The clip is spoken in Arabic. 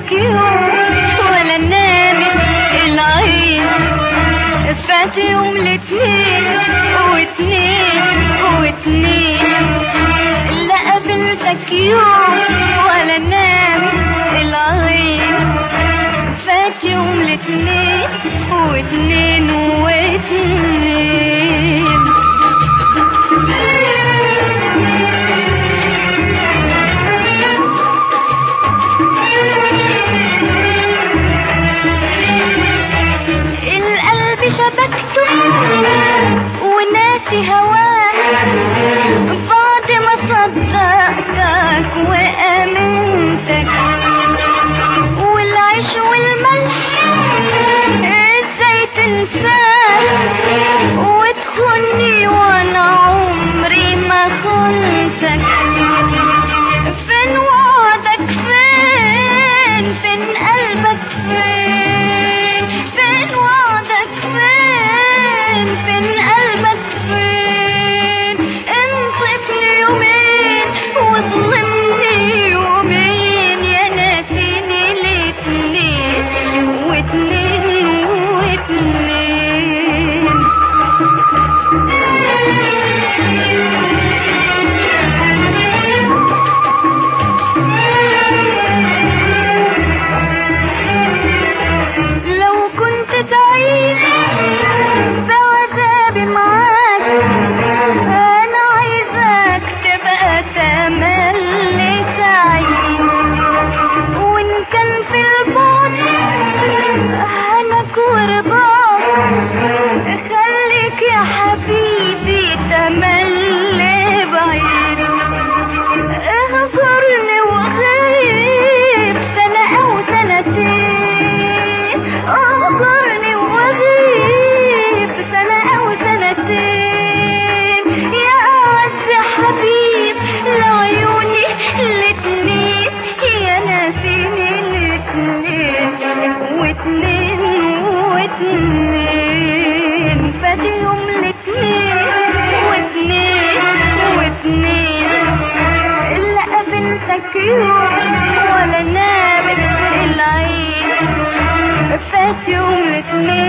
قابلتك يوم ولا نامت العين. فات يوم الاتنين واتنين لا قابلتك يوم ولا نامت العين. فات يوم الاتنين واتنين القلب شبكته وناسي هواك بعد ما صدقتك وامنتك. والعيش والملح ازاي تنساك وتخوني وانا عمري ما خنتك. فين وعدك فين قلبك فين وعدك فين قلبك فين. انصفني يومين وظلمني يومين يا ناسيني الاتنين واتنين. لو كنت تعيش بعذابي معاك انا عايزاك تبقى تملي سعيد. وان كان في البعد هناك ورضاك خليك يا حبيبي تملي بعيد. اهجرني وغيب سنة او سنتين. اهجرني وغيب سنة او سنتين يا اعز حبيب لعيوني الاتنين يا ناسيني الاتنين واتنين. فات يوم الاتنين واتنين لا قابلتك يوم ولا نامت العين. فات يوم الاتنين